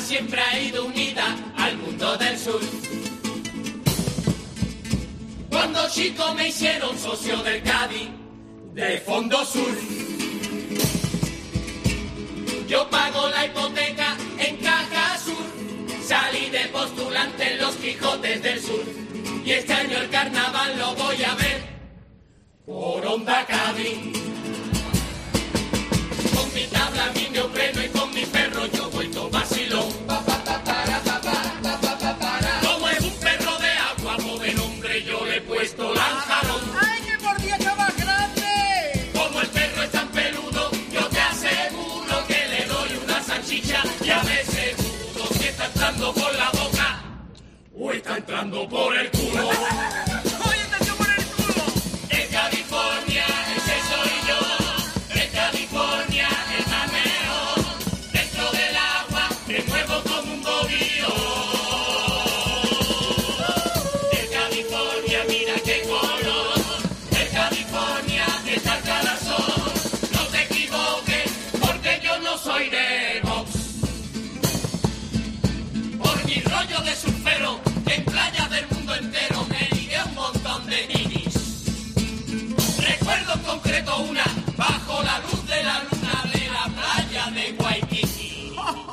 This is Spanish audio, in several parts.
siempre ha ido unida al mundo del sur. Cuando chico me hicieron socio del Cádiz, de Fondo Sur. Yo pago la hipoteca en Caja Sur, salí de postulante en los Quijotes del Sur. Y este año el carnaval lo voy a ver por Onda Cádiz. Con mi tabla, mi neopreno y con mi perro yo voy todo vacilón. Como es un perro de agua, pobre hombre, yo le he puesto lanjarón. ¡Ay, que por día está más grande! Como el perro es tan peludo, yo te aseguro que le doy una salchicha y a veces dudo si está entrando por la boca o está entrando por el culo. ¡Oye, atención por el culo! En California, ese soy yo. En California, el mameo. Dentro del agua, me muevo como un bobillo. En California, mira qué color. En California, está el corazón. No te equivoques, porque yo no soy de Vox. Por mi rollo de surfero, en playas del mundo entero me ligué un montón de ninis. Recuerdo en concreto una, bajo la luz de la luna de la playa de Waikiki.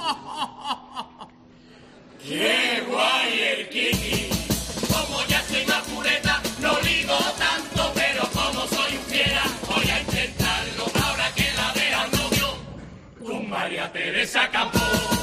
¡Qué guay el Kiki! Como ya estoy más pureta, no ligo tanto, pero como soy un fiera, voy a intentarlo ahora que la vea al novio con María Teresa Campos.